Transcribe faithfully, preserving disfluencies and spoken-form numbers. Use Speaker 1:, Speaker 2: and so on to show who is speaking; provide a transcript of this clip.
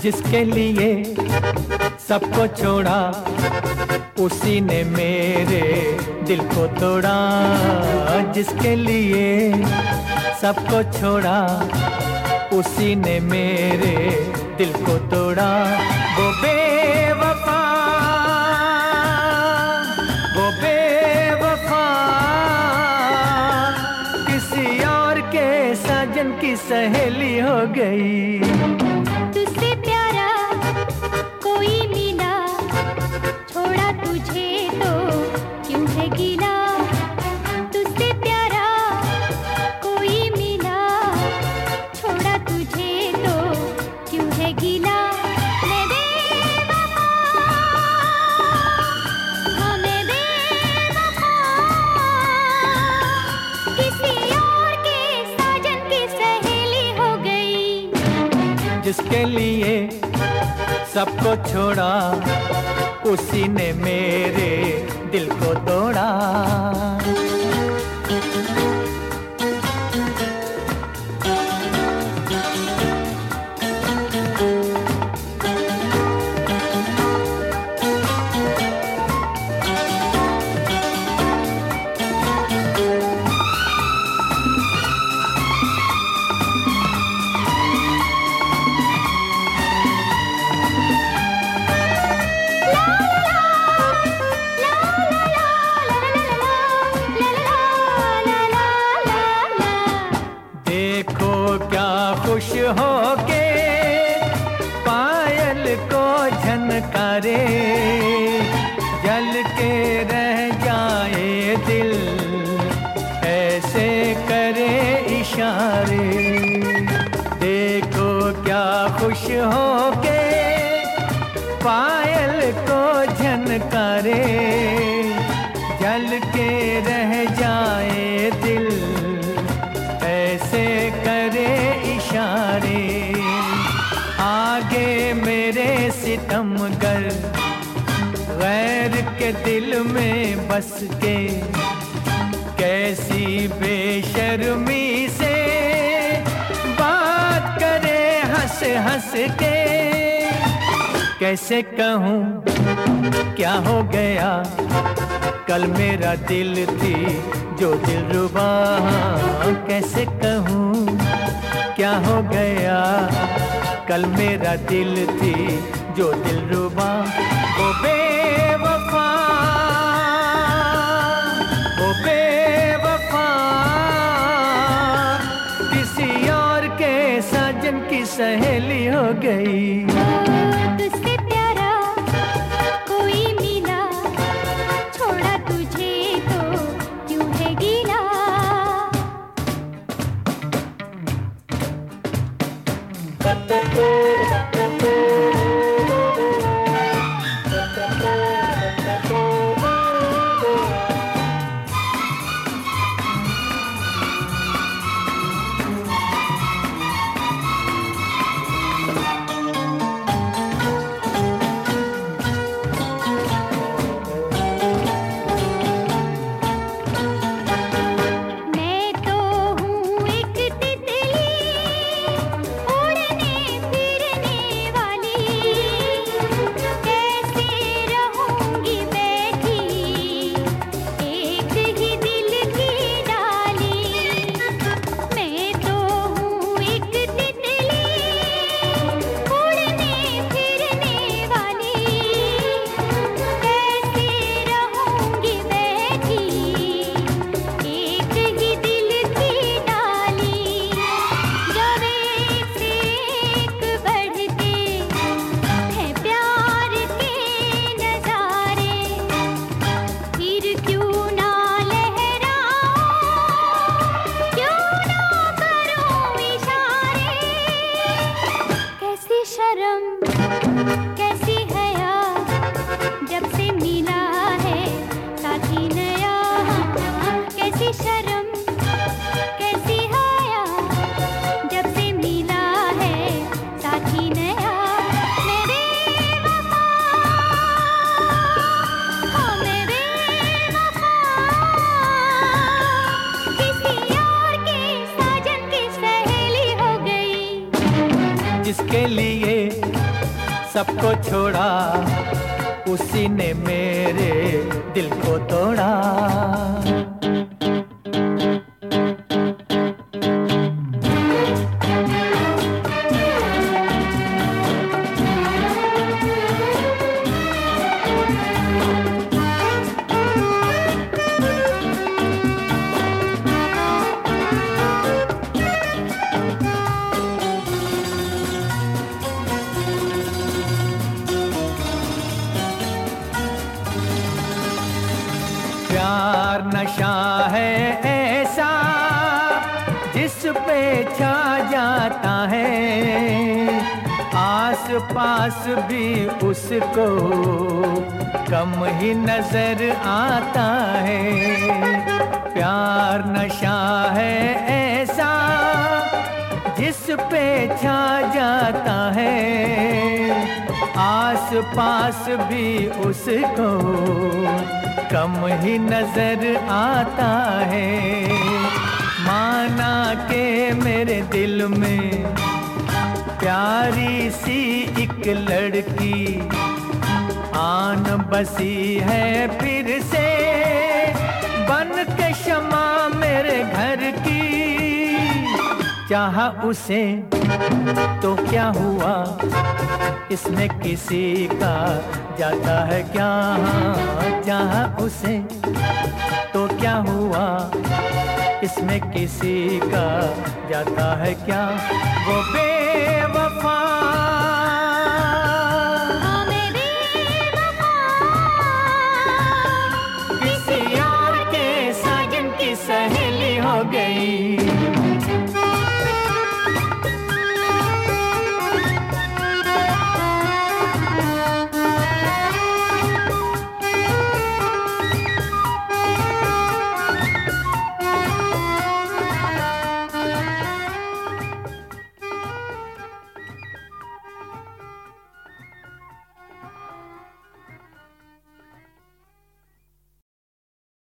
Speaker 1: जिसके लिए सबको छोड़ा, उसी ने मेरे दिल को तोड़ा। जिसके लिए सबको छोड़ा, उसी ने मेरे दिल को तोड़ा। वो बेवफा, वो बेवफा, किसी और के साजन की सहेली हो गई।
Speaker 2: तुझसे प्यारा कोई मिला, छोड़ा तुझे तो क्यों है गिला। तुझसे प्यारा कोई मिला, छोड़ा तुझे तो क्यों है गिला। मैं बेवफा, हाँ मैं बेवफा, किसी और के साजन की सहेली हो गई।
Speaker 1: जिसके लिए सबको छोड़ा, उसी ने मेरे दिल को तोड़ा। खुश हो के पायल को झनकारे, जल के रह जाए दिल, ऐसे करे इशारे। देखो क्या खुश हो के पायल को झनकारे, जल के रह जाए दिल, ऐसे करे इशारे। आगे मेरे सितमगर गैर के दिल में बस के, कैसी बेशर्मी से बात करे हंस हंस के। कैसे कहूँ क्या हो गया, कल मेरा दिल थी जो दिलरुबा। कैसे कहूँ क्या हो गया, कल मेरा दिल थी जो दिलरुबा। वो बेवफा, वो बेवफा, किसी और के साजन की सहेली हो गई।
Speaker 2: तुझसे प्यारा कोई मिला, छोड़ा तुझे तो क्यों है गिला। कैसी है यार, जब से मिला है साथी नया। कैसी शर्म, कैसी हया, जब से मिला है साथी नया। मैं बेवफा, हाँ मैं बेवफा, किसी और के साजन की सहेली हो गई।
Speaker 1: जिसके लिए सबको छोड़ा, उसी ने मेरे दिल को तोड़ा। प्यार नशा है ऐसा जिस पे छा जाता है, आस पास भी उसको कम ही नजर आता है। प्यार नशा है ऐसा जिस पे छा जाता है, आस पास भी उसको कम ही नजर आता है। माना के मेरे दिल में प्यारी सी एक लड़की आन बसी है फिर से, बन के शमा मेरे घर की। चाहा उसे तो क्या हुआ, इसमें किसी का जाता है क्या। चाहा उसे तो क्या हुआ, इसमें किसी का जाता है क्या। वो बेवफा